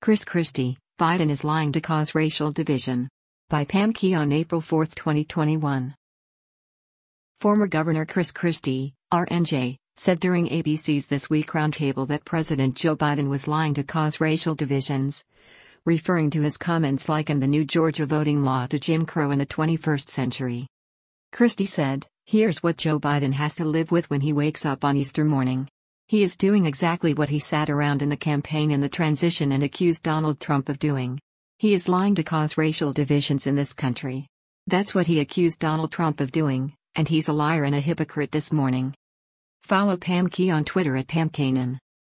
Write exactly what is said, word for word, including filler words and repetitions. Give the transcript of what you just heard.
Chris Christie, Biden is lying to cause racial division. By Pam Key on April fourth, twenty twenty-one. Former Governor Chris Christie, R N J, said during A B C's This Week Roundtable that President Joe Biden was lying to cause racial divisions, referring to his comments liking the new Georgia voting law to Jim Crow in the twenty-first century. Christie said, "Here's what Joe Biden has to live with when he wakes up on Easter morning. He is doing exactly what he sat around in the campaign in the transition and accused Donald Trump of doing. He is lying to cause racial divisions in this country. That's what he accused Donald Trump of doing, and he's a liar and a hypocrite this morning." Follow Pam Key on Twitter at Pam Kanan.